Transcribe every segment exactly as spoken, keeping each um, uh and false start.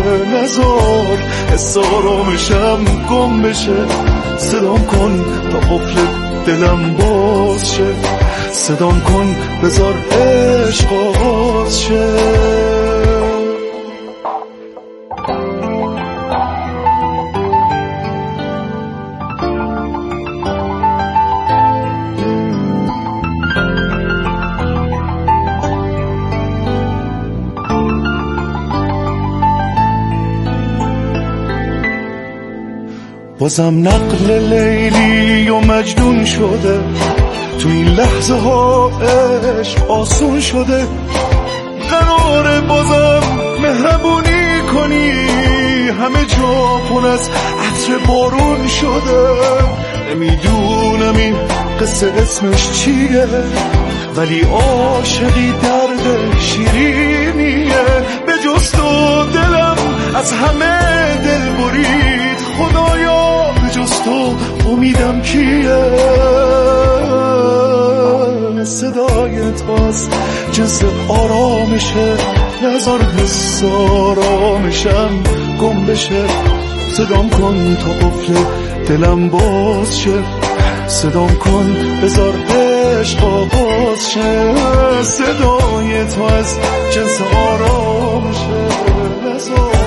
نزار حس آرامشم گم بشه. صدام کن تا قفل دلم باز شه، صدام کن بذار عشق آغاز شه. بازم نقل لیلی و مجنون شده، تو این لحظه ها عشق آسون شده. قراره بازم مهربونی کنی، همه جا پر از عطر بارون شده. نمیدونم این قصه اسمش چیه، ولی عاشقی درد شیرینیه. به جز تو دلم از همه دل برید، خدایا به جز تو امیدم کیه. صدای تاست جنس آرامشه، نذار حس آرامشم گم بشه. صدام کن تا قفل دلم باز شه، صدام کن بذار عشق آغاز شه. صدای تو از جنس آرامشه، نذار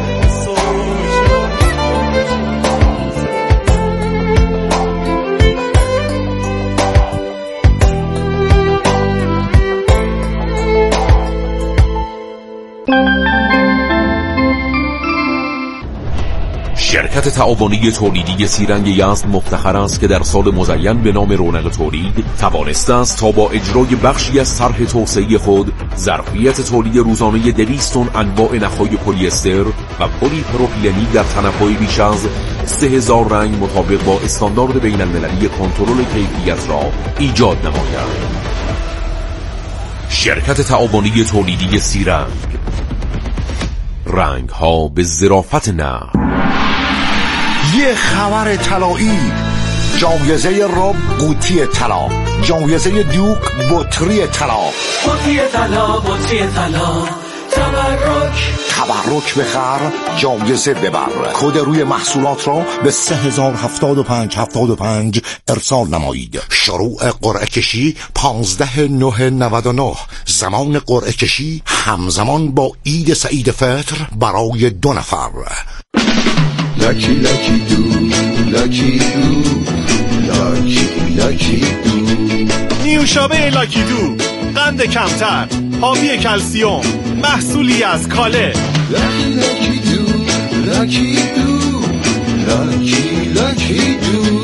شرکت تعاونی تولیدی سیرنگ یزد مفتخر است که در سال مزین به نام رونق تولید توانسته است تا با اجرای بخشی از طرح توسعه‌ای خود ظرفیت تولید روزانه دویست تن انواع نخای پلی استر و پلی پروپیلنی در تنوع بیش از سه هزار رنگ مطابق با استاندارد بین المللی کنترل کیفیت را ایجاد نماید. شرکت تعاونی تولیدی سیرنگ، رنگ ها به ظرافت نه. یه خبر طلایی، جایزه رب قوطی طلا، جایزه دوک بطری طلا، قوطی طلا، بطری طلا، تبرک تبرک بخر، جایزه ببر. کد روی محصولات را به سه هزار هفتاد و پنج هفتاد و پنج ارسال نمایید. شروع قرعه کشی پانزده نه نود و نه. زمان قرعه کشی همزمان با عید سعید فطر برای دو نفر. لکی لکی دو، لکی دو، لکی لکی دو. نیوشابه لاکی دو، قند کمتر، حاوی کلسیوم، محصولی از کاله. لکی لکی دو، لکی دو، لکی لکی دو.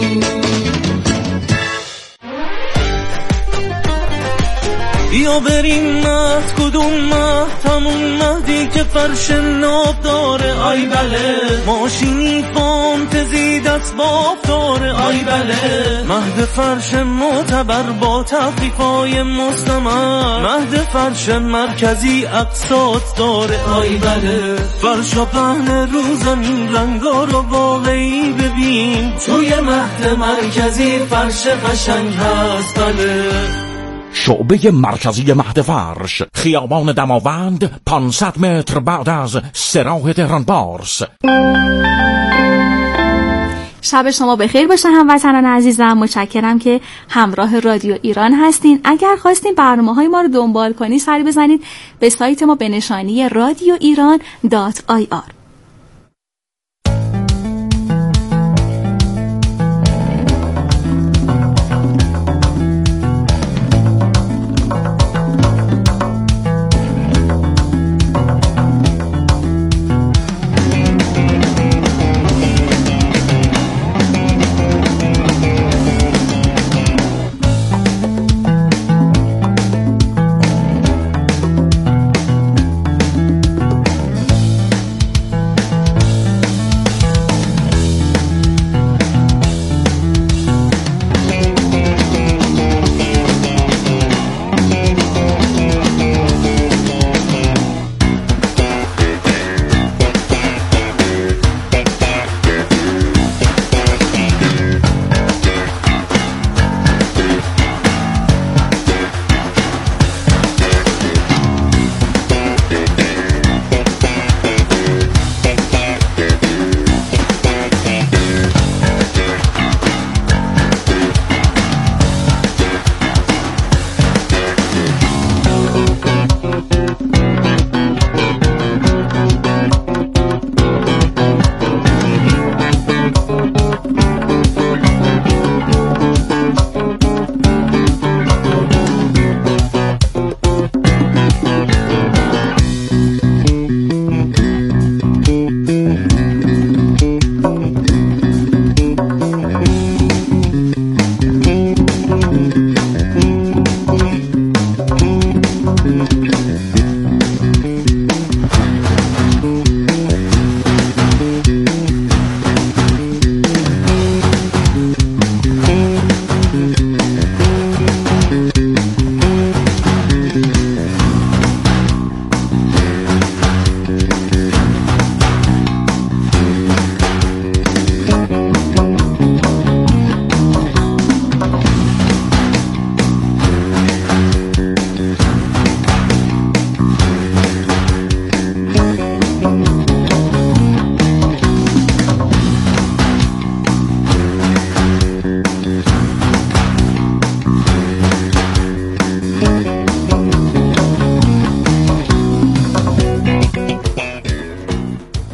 بیا بریم مهد، کدوم مهد؟ همون مهدی که فرش ناب داره. آی بله، ماشینی فانتزی دست باب داره. آی بله، مهد فرش معتبر با تخفیفای مستمر. مهد فرش مرکزی اقساط داره. آی بله، فرش و پهن رو زمین، رنگا رو واقعی ببین. توی مهد مرکزی فرش قشنگ هست. بله، شعبه مرکزی مهد فرش، خیابان دماوند، پانصد متر بعد از سراح تهران بارس. شب شما بخیر باشه هموطنان عزیزم. متشکرم که همراه رادیو ایران هستین. اگر خواستین برنامه‌های ما رو دنبال کنید، سری بزنید به سایت ما به نشانی رادیو ایران دات آی آر.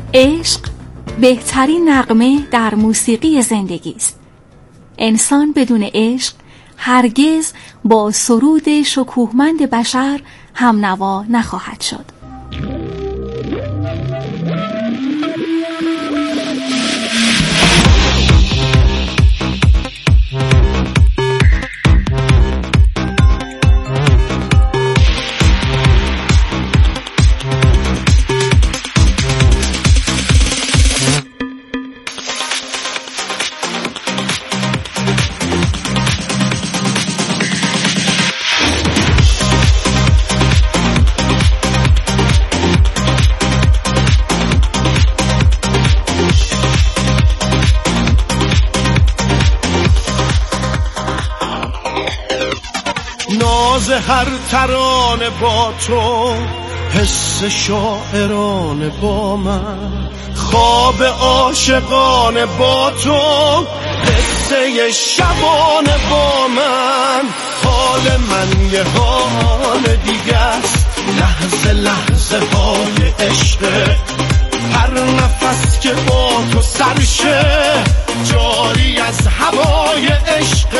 عشق بهترین نغمه در موسیقی زندگی است. انسان بدون عشق هرگز با سرود شکوهمند بشر هم نوا نخواهد شد. ناز هر ترانه با تو، حس شاعرانه با من، خواب عاشقانه با تو، قصه شبانه با من. حال من یه حال دیگه است، لحظه لحظه های عشق، هر نفس که با تو سرشه جاری از هوای عشق.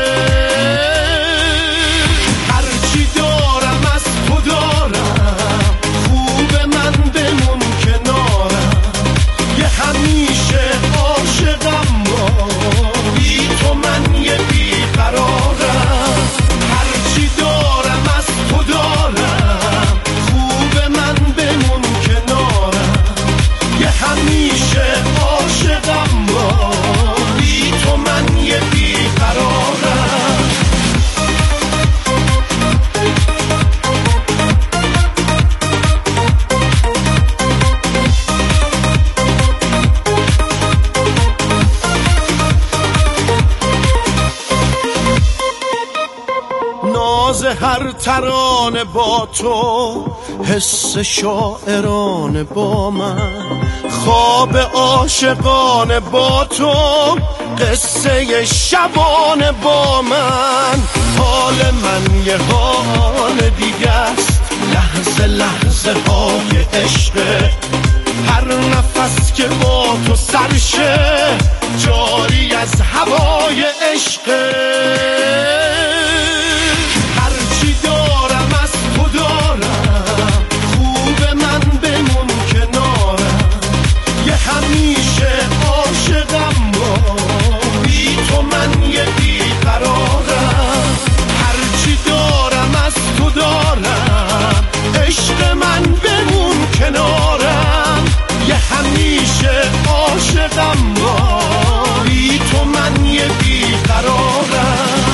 همیشه عاشقم با بی تو، من یه بیقرارم، هرچی دارم از تو دارم، خوب من بمون کنارم. یه همیشه عاشقم با بی تو، من یه بیقرارم. ناز هر ترانه با تو، حس شاعرانه با من، خواب عاشقانه با تو، قصه شبانه با من. حال من یه حال دیگه است، لحظه لحظه های عشق، هر نفس که با تو سرشه جاری از هوای عشق. هرچی دارم از تو دارم، خوب من بمون کنارم. یه همیشه عاشقم با بی تو، من یه بیقرارم. هرچی دارم از تو دارم، عشق من بمون کنارم. یه همیشه عاشقم با بی تو، من یه بیقرارم.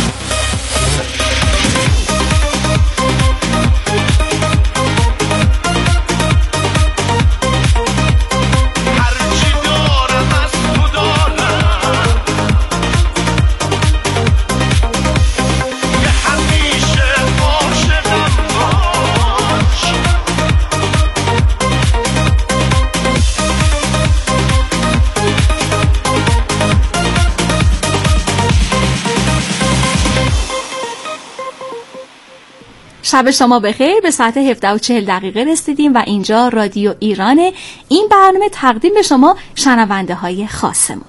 شب شما بخیر. به ساعت هفده و چهل دقیقه رسیدیم و اینجا رادیو ایرانه. این برنامه تقدیم به شما شنونده های خاصمون.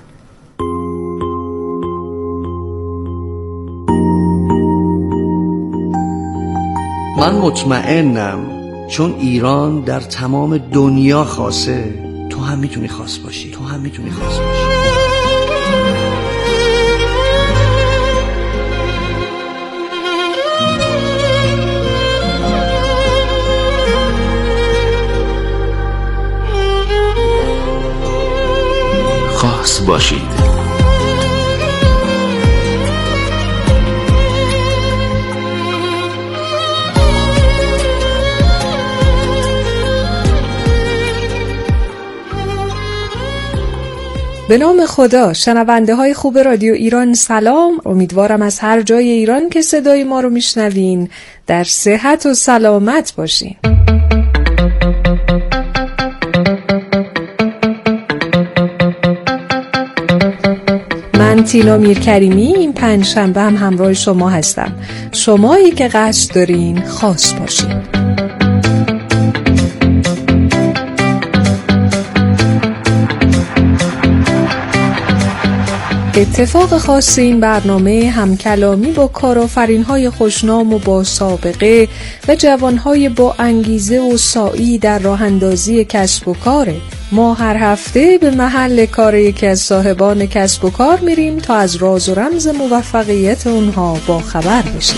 من مطمئنم چون ایران در تمام دنیا خاصه، تو هم میتونی خاص باشی. تو هم میتونی خاص باشی. خاص باشید. به نام خدا. شنونده های خوب رادیو ایران سلام. امیدوارم از هر جای ایران که صدای ما رو میشنوین در صحت و سلامت باشین. من تینا میرکریمی این پنج شنبه هم همراه شما هستم. شمایی که قصد دارین خاص باشین. اتفاق خاص این برنامه همکلامی با کارآفرین‌های خوشنام و با سابقه و جوانهای با انگیزه و سعی در راه اندازی کسب و کاره. ما هر هفته به محل کار یکی از صاحبان کسب و کار میریم تا از راز و رمز موفقیت اونها با خبر بشیم.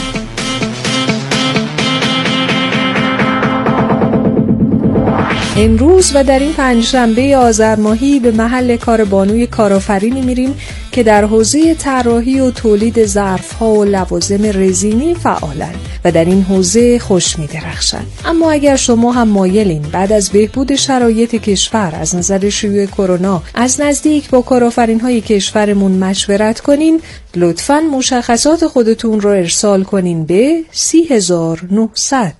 امروز و در این پنجشنبه آذر ماهی به محل کار بانوی کارآفرینی میریم که در حوزه طراحی و تولید ظرف‌ها و لوازم رزینی فعالند و در این حوزه خوش می‌درخشند. اما اگر شما هم مایلین بعد از بهبود شرایط کشور از نظر شیوع کرونا از نزدیک با کارآفرین‌های کشورمون مشورت کنین، لطفاً مشخصات خودتون رو ارسال کنین به سی هزار و نهصد.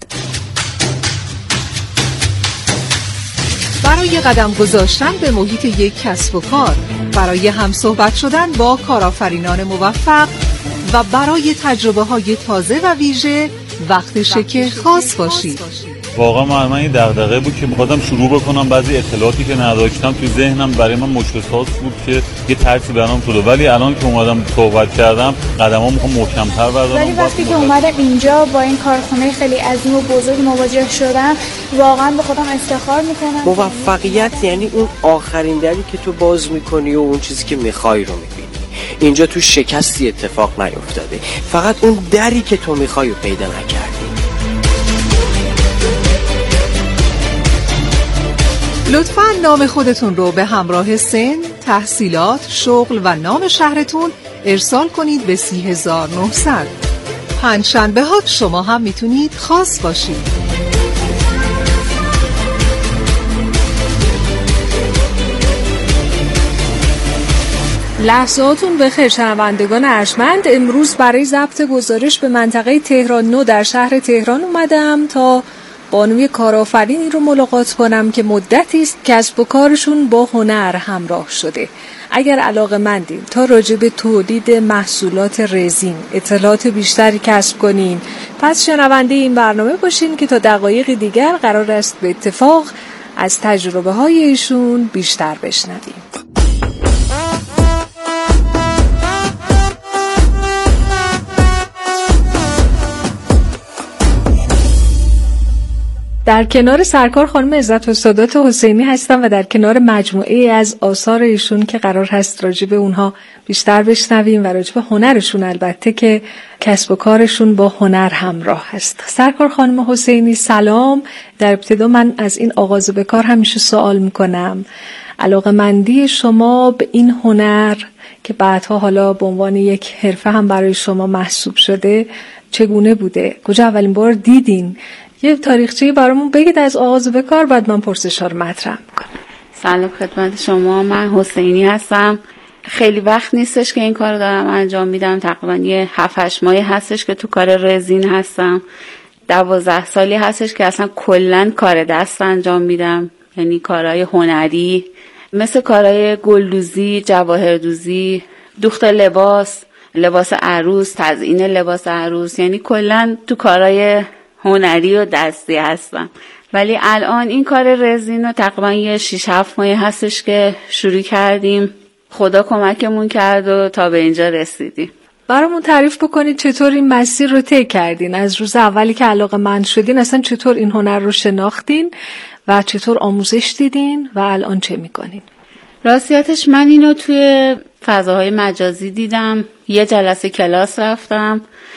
برای قدم گذاشتن به محیط یک کسب و کار، برای همصحبت شدن با کارآفرینان موفق و برای تجربه های تازه و ویژه وقتشه که خاص باشید. واقعا من من این دغدغه بود که می‌خواستم شروع بکنم، بعضی اطلاعاتی که نداشتم تو ذهنم برای من مشکلات بود که یه ترسی برام شده، ولی الان که اومدم صحبت کردم قدم‌ها میخوام محکم‌تر بردارم. ولی وقتی که اومدم اینجا با این کارخونه خیلی عظیم و بزرگ مواجه شدم، واقعا به خودم افتخار میکنم. موفقیت یعنی اون آخرین دری که تو باز میکنی و اون چیزی که میخوای رو میبینی. اینجا تو شکستی اتفاق نیفتاده، فقط اون دری که تو میخوای رو پیدا نکردی. لطفاً نام خودتون رو به همراه سن، تحصیلات، شغل و نام شهرتون ارسال کنید به سی هزار و نهصد. پنجشنبه ها شما هم میتونید خاص باشید. لحظاتون بخیر شنوندگان ارجمند. امروز برای ضبط گزارش به منطقه تهران نو در شهر تهران اومدم تا بانوی کارآفرینی رو ملاقات کنم که مدتی است کسب و کارشون با هنر همراه شده. اگر علاقه‌مندین تا راجع به تولید محصولات رزین اطلاعات بیشتری کسب کنین، پس شنونده این برنامه باشین که تا دقایق دیگر قرار است به اتفاق از تجربه های ایشون بیشتر بشنویم. در کنار سرکار خانم عزت و سادات حسینی هستم و در کنار مجموعه از آثار ایشون که قرار هست راجع به اونها بیشتر بشنویم و راجع به هنرشون، البته که کسب و کارشون با هنر همراه هست. سرکار خانم حسینی سلام. در ابتدا من از این آغاز به کار همیشه سوال میکنم، علاقه‌مندی شما به این هنر که بعدها حالا به عنوان یک حرفه هم برای شما محسوب شده چگونه بوده؟ کجا اولین بار دیدین؟ یه تاریخچه‌ای برامون بگید از آغاز به کار، بعد من پرسش‌ها رو مطرح می‌کنم. سلام خدمت شما، من حسینی هستم. خیلی وقت نیستش که این کارو دارم انجام میدم، تقریبا یه هفت هشت ماهی هستش که تو کار رزین هستم. دوازده سالی هستش که اصلا کلاً کار دست انجام میدم، یعنی کارهای هنری مثل کارهای گلدوزی، جواهردوزی، دوخت لباس، لباس عروس، تزیین لباس عروس، یعنی کلاً تو کارهای هنری و دستی هستم. ولی الان این کار رزین رو تقریبا یه شیش هفت ماهی هستش که شروع کردیم. خدا کمکمون کرد و تا به اینجا رسیدیم. برامون تعریف بکنید چطور این مسیر رو طی کردین؟ از روز اولی که علاقه‌مند شدین اصلا چطور این هنر رو شناختین و چطور آموزش دیدین و الان چه میکنین؟ راستیتش من اینو توی فضاهای مجازی دیدم، یه جلسه کلاس رفتم،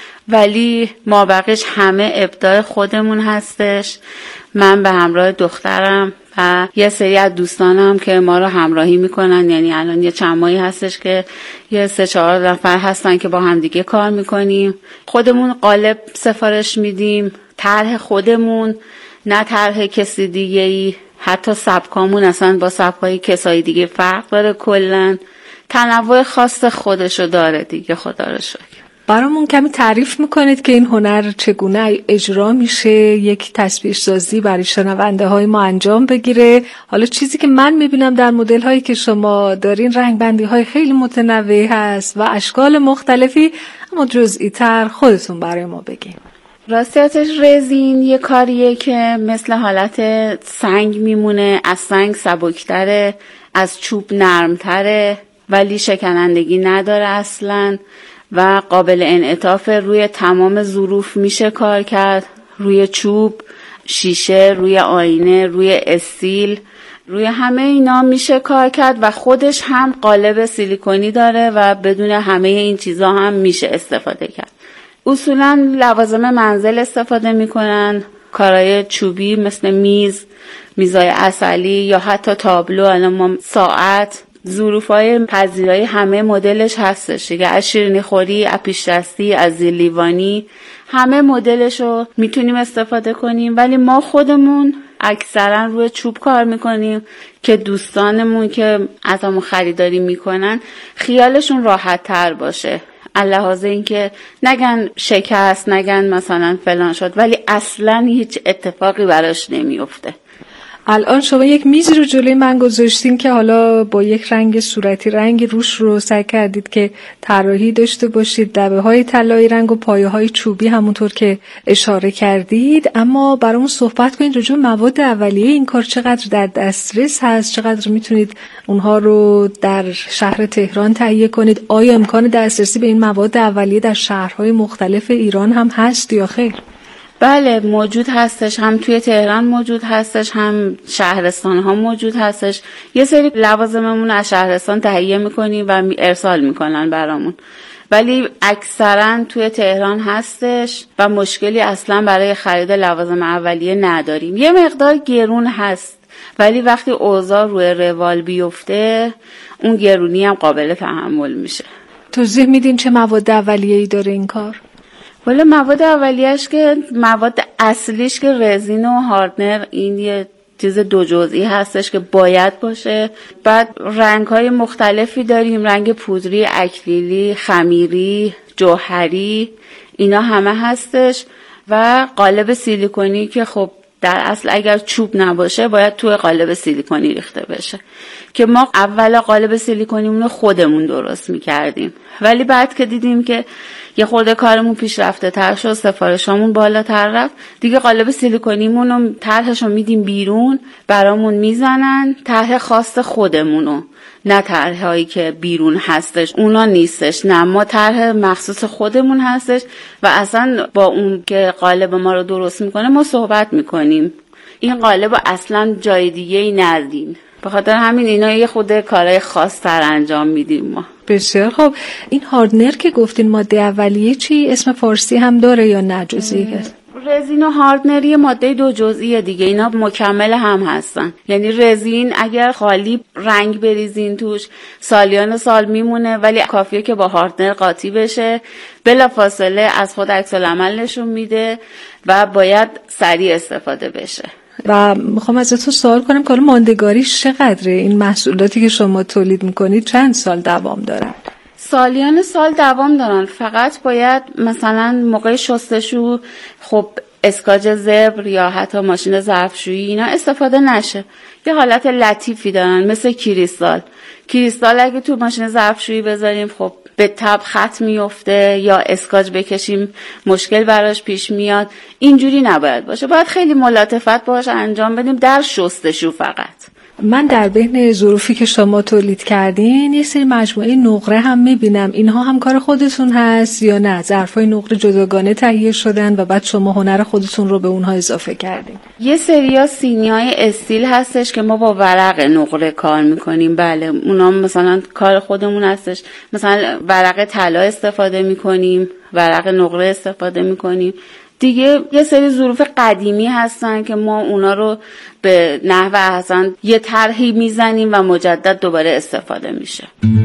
ولی مابقیش همه ابداع خودمون هستش. من به همراه دخترم و یه سری از دوستانم که ما رو همراهی میکنن، یعنی الان یه چند ماهی هستش که یه سه چهار نفر هستن که با همدیگه کار میکنیم. خودمون قالب سفارش میدیم، طرح خودمون، نه طرح کسی دیگه ای. حتی سبکامون اصلا با سبکای کسای دیگه فرق داره، کلن تنوع خاص خودشو داره دیگه، خدا رو شکر. برامون کمی تعریف میکنید که این هنر چگونه اجرا میشه، یک تصویر سازی برای شنونده های ما انجام بگیره. حالا چیزی که من میبینم در مدل هایی که شما دارین رنگ بندی های خیلی متنوعی هست و اشکال مختلفی، اما جزئی تر خودتون برای ما بگین. راستیتش رزین یه کاریه که مثل حالت سنگ میمونه، از سنگ سبکتره، از چوب نرمتره. ولی شکنندگی نداره اصلا و قابل انعطاف. روی تمام ظروف میشه کار کرد، روی چوب، شیشه، روی آینه، روی استیل، روی همه اینا میشه کار کرد و خودش هم قالب سیلیکونی داره و بدون همه این چیزا هم میشه استفاده کرد. اصولا لوازم منزل استفاده میکنن، کارهای چوبی مثل میز، میزای عسلی یا حتی تابلو، الان ما ساعت، ظروفای پذیرایی همه مدلش هستش دیگه، از شیرینی خوری، از پیش دستی، از زیر لیوانی، همه مدلشو میتونیم استفاده کنیم. ولی ما خودمون اکثرا روی چوب کار میکنیم که دوستانمون که از همون خریداری میکنن خیالشون راحت تر باشه، علاوه اینکه نگن شکست، نگن مثلا فلان شد، ولی اصلا هیچ اتفاقی براش نمیفته. الان شما یک میزی رو جلوی من گذاشتین که حالا با یک رنگ صورتی رنگ روش رو سعی کردید که طراحی داشته باشید، لبه های طلایی رنگ و پایه های چوبی همونطور که اشاره کردید. اما برامون صحبت کنید راجع به مواد اولیه این کار، چقدر در دسترس هست، چقدر میتونید اونها رو در شهر تهران تهیه کنید؟ آیا امکان دسترسی به این مواد اولیه در شهرهای مختلف ایران هم هست یا خیر؟ بله موجود هستش، هم توی تهران موجود هستش، هم شهرستان ها موجود هستش. یه سری لوازممون از شهرستان تهیه میکنیم و ارسال میکنن برامون، ولی اکثرا توی تهران هستش و مشکلی اصلا برای خرید لوازم اولیه نداریم. یه مقدار گرون هست ولی وقتی اوضاع روی روال بیفته اون گرونی هم قابل تحمل میشه. توضیح میدین چه مواد اولیه‌ای داره این کار؟ ولی مواد اولیه‌اش که مواد اصلیش که رزین و هاردنر، این یه چیز دو جزئی هستش که باید باشه. بعد رنگ‌های مختلفی داریم، رنگ پودری، اکریلی، خمیری، جوهری، اینا همه هستش و قالب سیلیکونی که خب در اصل اگر چوب نباشه باید توی قالب سیلیکونی ریخته بشه که ما اول قالب سیلیکونیمون رو خودمون درست می‌کردیم، ولی بعد که دیدیم که یه خورده کارمون پیشرفته تر شد، سفارشامون بالاتر رفت، دیگه قالب سیلیکونیمون رو طرحشو میدیم بیرون، برامون میزنن طرح خاص خودمونو، نه طرحایی که بیرون هستش اونا نیستش، نه ما طرح مخصوص خودمون هستش و اصلا با اون که قالب ما رو درست میکنه ما صحبت میکنیم، این قالب رو اصلا جای دیگه ای ندین. به خاطر همین اینا یه خود کارهای خاص تر انجام میدیم ما. بسیار خب. این هاردنر که گفتین ماده اولیه چی؟ اسم فارسی هم داره یا نه جزئی؟ رزین و هاردنر یه ماده دو جزئیه دیگه، اینا مکمل هم هستن. یعنی رزین اگر خالی رنگ بریزین توش سالیان سال میمونه، ولی کافیه که با هاردنر قاطی بشه، بلافاصله از خود عکس العمل نشون میده و باید سریع استفاده بشه. و میخوام ازتون سوال کنم که ماندگاریش چقدره؟ این محصولاتی که شما تولید میکنید چند سال دوام دارن؟ سالیان سال دوام دارن، فقط باید مثلا موقع شستشو خب اسکاج زبر یا حتی ماشین ظرفشویی اینا استفاده نشه. یه حالت لطیفی دارن مثل کریستال. کریستال اگه تو ماشین ظرفشویی بذاریم خب به تب خط میفته یا اسکاج بکشیم مشکل براش پیش میاد، اینجوری نباید باشه، باید خیلی ملاطفت باش انجام بدیم در شستشو فقط. من در بین ظروفی که شما تولید کردین یه سری مجموعه نقره هم میبینم، اینها هم کار خودتون هست یا نه ظرفای نقره جداگانه تهیه شدن و بعد شما هنر خودتون رو به اونها اضافه کردین؟ یه سریا سینیای استیل هستش که ما با ورق نقره کار میکنیم، بله اونا مثلا کار خودمون هستش، مثلا ورق طلا استفاده میکنیم، ورق نقره استفاده میکنیم دیگه. یه سری ظروف قدیمی هستن که ما اونا رو به نحو احسن یه طرحی میزنیم و مجدد دوباره استفاده میشه.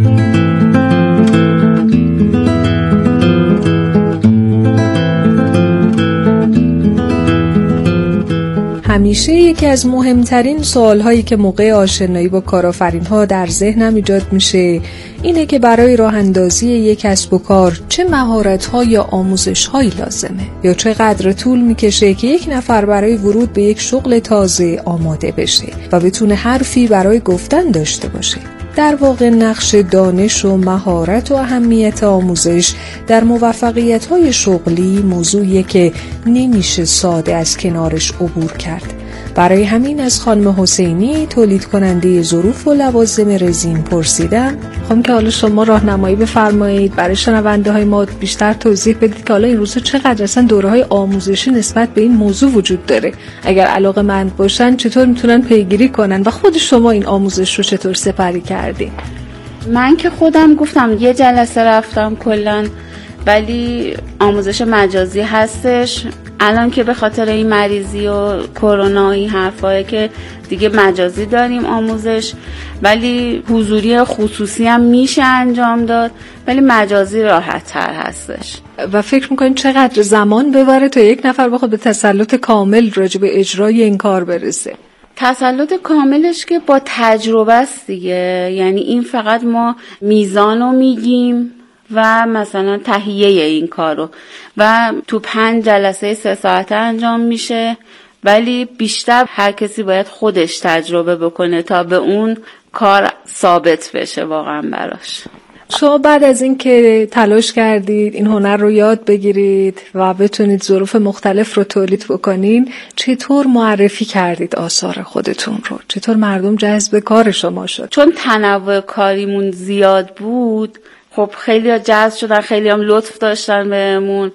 همیشه یکی از مهمترین سوالهایی که موقع آشنایی با کارآفرین‌ها در ذهنم ایجاد میشه اینه که برای راه اندازی یک کسب و کار چه مهارت‌ها یا آموزش‌هایی لازمه یا چقدر طول میکشه که یک نفر برای ورود به یک شغل تازه آماده بشه و بتونه حرفی برای گفتن داشته باشه. در واقع نقش دانش و مهارت و اهمیت آموزش در موفقیت‌های شغلی موضوعیه که نمیشه ساده از کنارش عبور کرد. برای همین از خانم حسینی تولید کننده ظروف و لوازم رزین پرسیدم خواهم که حالا شما راهنمایی بفرمایید برای شنونده های ما بیشتر توضیح بدید که حالا این روزا چقدر اصلا دوره‌های آموزشی نسبت به این موضوع وجود داره، اگر علاقه‌مند باشن چطور میتونن پیگیری کنن و خود شما این آموزش رو چطور سپری کردین؟ من که خودم گفتم یه جلسه رفتم کلاً، ولی آموزش مجازی هستش. الان که به خاطر این مریضی و کرونا این حرفایی که دیگه مجازی داریم آموزش، ولی حضوری خصوصی هم میشه انجام داد، ولی مجازی راحت تر هستش. و فکر میکنین چقدر زمان ببره تا یک نفر بخواد به تسلط کامل راجع به اجرای این کار برسه؟ تسلط کاملش که با تجربه است دیگه، یعنی این فقط ما میزانو میگیم و مثلا تهیه این کارو و تو پنج جلسه سه ساعته انجام میشه، ولی بیشتر هر کسی باید خودش تجربه بکنه تا به اون کار ثابت بشه واقعا براش. شما بعد از این که تلاش کردید این هنر رو یاد بگیرید و بتونید ظروف مختلف رو تولید بکنین، چطور معرفی کردید آثار خودتون رو؟ چطور مردم جذب کار شما شد؟ چون تنوع کاریمون زیاد بود، خب خیلی ها جذب شدن، خیلی هم لطف داشتن بهمون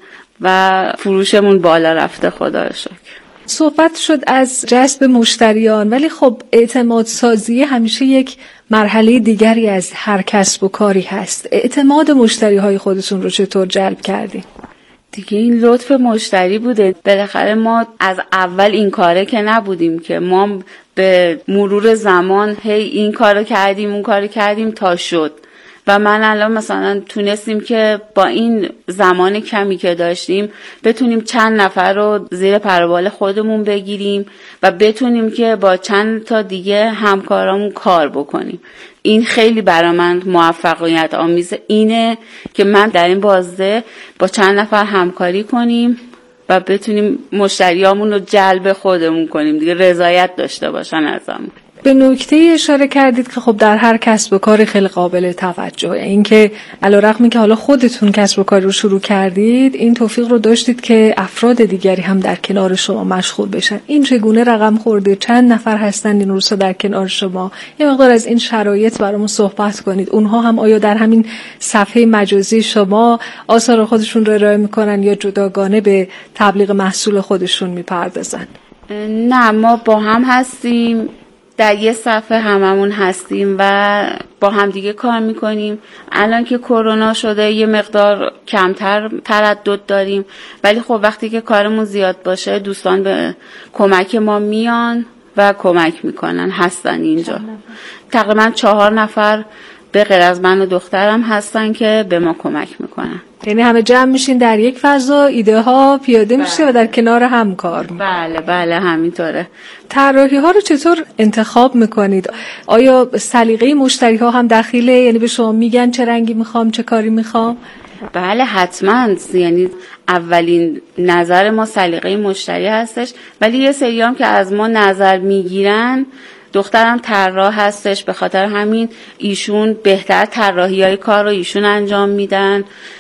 و فروشمون بالا رفته خدا رو شکر. صحبت شد از جذب مشتریان، ولی خب اعتماد سازی همیشه یک مرحله دیگری از هر کسب و کاری هست. اعتماد مشتری های خودتون رو چطور جلب کردین؟ دیگه این لطف مشتری بوده. بالاخره ما از اول این کاره که نبودیم که ما به مرور زمان هی این کارو کردیم اون کارو کردیم تا شد. و من الان مثلا تونستیم که با این زمان کمی که داشتیم بتونیم چند نفر رو زیر پروبال خودمون بگیریم و بتونیم که با چند تا دیگه همکارامون کار بکنیم. این خیلی برای من موفقیت آمیز اینه که من در این بازده با چند نفر همکاری کنیم و بتونیم مشتریامون رو جلب خودمون کنیم دیگه، رضایت داشته باشن ازمون. به نکته اشاره کردید که خب در هر کسب و کار خیلی قابل توجهه، این که علیرغم که حالا خودتون کسب و کار رو شروع کردید این توفیق رو داشتید که افراد دیگری هم در کنار شما مشغول بشن. این چگونه رقم خورده؟ چند نفر هستن این روزها در کنار شما؟ یه مقدار از این شرایط برامون صحبت کنید. اونها هم آیا در همین صفحه مجازی شما آثار خودشون رو ارائه میکنن یا جداگانه به تبلیغ محصول خودشون میپردازن؟ نه، ما با هم هستیم، در یه صفحه هممون هستیم و با هم دیگه کار میکنیم. الان که کرونا شده یه مقدار کمتر تردد داریم، ولی خب وقتی که کارمون زیاد باشه دوستان به کمک ما میان و کمک میکنن، هستن اینجا. تقریبا چهار نفر به غیر از من و دخترم هستن که به ما کمک میکنن. یعنی همه جمع میشین در یک فضا، ایده ها پیاده میشه بله. و در کنار هم کار میکنید. بله بله همینطوره. طراحی ها رو چطور انتخاب میکنید؟ آیا سلیقه مشتری ها هم دخیله؟ یعنی به شما میگن چه رنگی میخوام، چه کاری میخوام؟ بله حتما، یعنی اولین نظر ما سلیقه مشتری هستش، ولی یه سری هم که از ما نظر میگیرن. دخترم طراح هستش، به خاطر همین ایشون بهتر طراحی‌های کار رو ایشون انجام میدن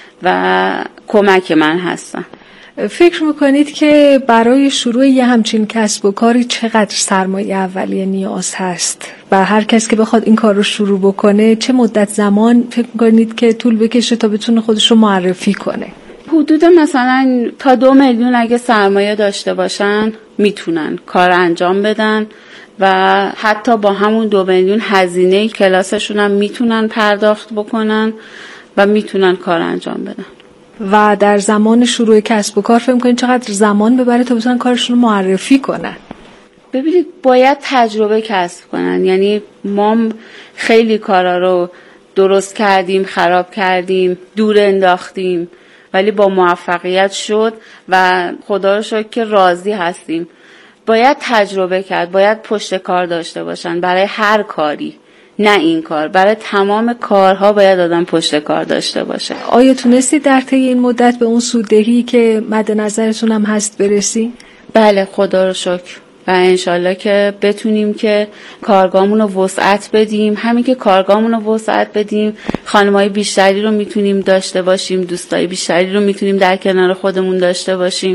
و کمک من هستن. فکر میکنید که برای شروع یه همچین کسب و کاری چقدر سرمایه اولیه نیاز هست؟ و هر کس که بخواد این کار رو شروع بکنه چه مدت زمان فکر میکنید که طول بکشه تا بتونه خودش رو معرفی کنه؟ حدود مثلا تا دو میلیون اگه سرمایه داشته باشن میتونن کار انجام بدن و حتی با همون دو میلیون هزینه کلاسشون هم میتونن پرداخت بکنن و میتونن کار انجام بدن. و در زمان شروع کسب و کار فکر می‌کنید چقدر زمان ببره تا بتونن کارشون رو معرفی کنن؟ ببینید باید تجربه کسب کنن، یعنی ما خیلی کارا رو درست کردیم، خراب کردیم، دور انداختیم، ولی با موفقیت شد و خدا رو شکر که راضی هستیم. باید تجربه کرد، باید پشت کار داشته باشن برای هر کاری، نه این کار، برای تمام کارها باید آدم پشت کار داشته باشه. آیا تونستید در طی این مدت به اون سوددهی که مد نظرتون هم هست برسی؟ بله خدا رو شکر و انشالله که بتونیم که کارگاهمون رو وسعت بدیم. همین که کارگاهمون رو وسعت بدیم خانمای بیشتری رو میتونیم داشته باشیم، دوستای بیشتری رو میتونیم در کنار خودمون داشته باشیم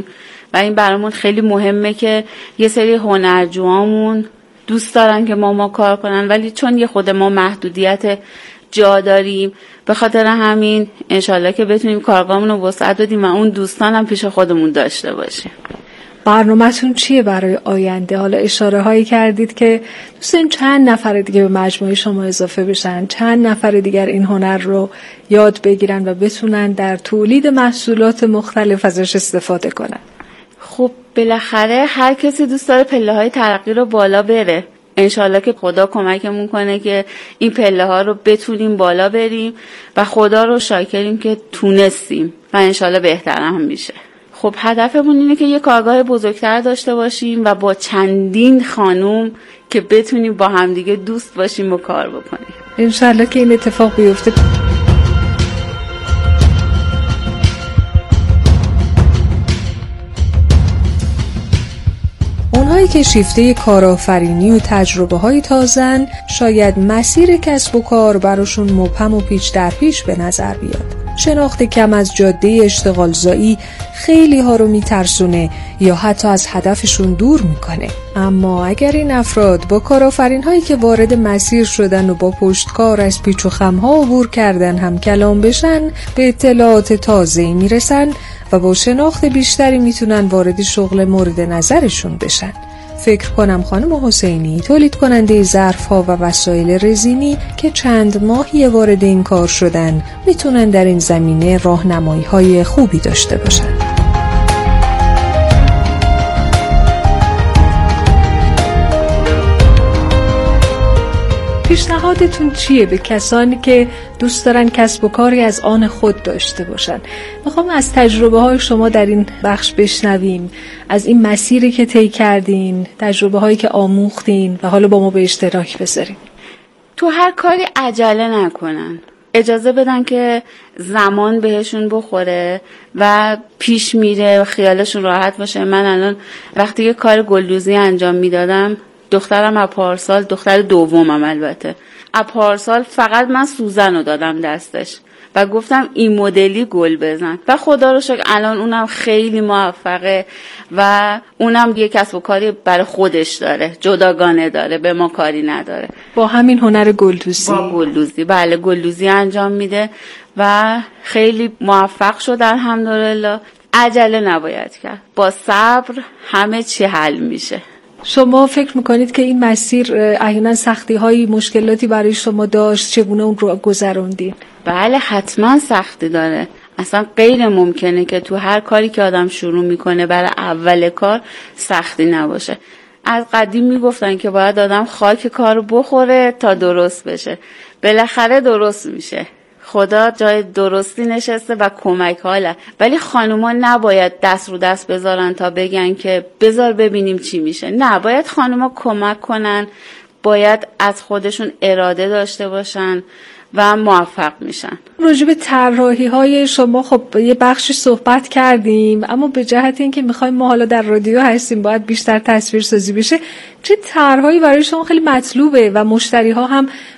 و این برامون خیلی مهمه که یه سری هنرجوامون دوست دارن که ما ما کار کنن، ولی چون یه خود ما محدودیت جا داریم، به خاطر همین انشالله که بتونیم کارگاهمون رو وسعت بدیم و اون دوستان هم پیش خودمون داشته باشیم. برنامه‌تون چیه برای آینده؟ حالا اشاره هایی کردید که دوستان چند نفر دیگه به مجموعه شما اضافه بشن، چند نفر دیگر این هنر رو یاد بگیرن و بتونن در تولید محصولات مختلف ازش استفاده کنن. خب بالاخره هر کسی دوست داره پله های ترقی رو بالا بره. انشالله که خدا کمکمون کنه که این پله ها رو بتونیم بالا بریم و خدا رو شاکریم که تونستیم و انشالله بهتر هم میشه. خب هدفمون اینه که یه کارگاه بزرگتر داشته باشیم و با چندین خانوم که بتونیم با همدیگه دوست باشیم و کار بکنیم. انشالله که این اتفاق بیفته. اونهایی که شیفته کارآفرینی و تجربه های تازن، شاید مسیر کسب و کار براشون مبهم و پیچ در پیش به نظر بیاد. شناخت کم از جاده اشتغال زایی خیلی ها رو میترسونه یا حتی از هدفشون دور میکنه. اما اگر این افراد با کارآفرین هایی که وارد مسیر شدن و با پشتکار از پیچ و خم ها عبور کردن هم کلام بشن، به اطلاعات تازه‌ای میرسن و با شناخت بیشتری میتونن وارد شغل مورد نظرشون بشن. فکر کنم خانم حسینی تولید کننده ظرف‌ها و وسایل رزینی که چند ماهی وارد این کار شدن میتونن در این زمینه راهنمایی‌های خوبی داشته باشن. پیشنهادتون چیه به کسانی که دوست دارن کسب و کاری از آن خود داشته باشن؟ میخوام از تجربه های شما در این بخش بشنویم، از این مسیری که طی کردین، تجربه هایی که آموختین و حالا با ما به اشتراک بذارین. تو هر کاری عجله نکنن، اجازه بدن که زمان بهشون بخوره و پیش میره و خیالشون راحت باشه. من الان وقتی یه کار گلدوزی انجام میدادم، دخترم از پارسال، دختر دومم البته، از پارسال فقط من سوزن رو دادم دستش و گفتم این مدلی گل بزن و خدا رو شکر الان اونم خیلی موفقه و اونم یه کسب و کاری برای خودش داره، جداگانه داره، به ما کاری نداره. با همین هنر گلدوزی؟ با گلدوزی، بله، گلدوزی انجام میده و خیلی موفق شد الحمدلله. عجله نباید کرد، با صبر همه چی حل میشه. شما فکر میکنید که این مسیر احیانا سختی های مشکلاتی برای شما داشت؟ چگونه اون رو گذروندین؟ بله حتما سختی داره. اصلا غیر ممکنه که تو هر کاری که آدم شروع میکنه برای اول کار سختی نباشه. از قدیم میگفتن که باید آدم خاک کارو بخوره تا درست بشه. بالاخره درست میشه. خدا جای درستی نشسته و کمک حاله. ولی خانوما نباید دست رو دست بذارن تا بگن که بذار ببینیم چی میشه. نه، باید خانوما کمک کنن، باید از خودشون اراده داشته باشن و موفق میشن. راجع به طراحی های شما خب یه بخشی صحبت کردیم، اما به جهت اینکه میخوایم ما حالا در رادیو هستیم باید بیشتر تصویر سازی بشه، چه طرحهایی برای شما خیلی مطلوبه و مشتری ها هم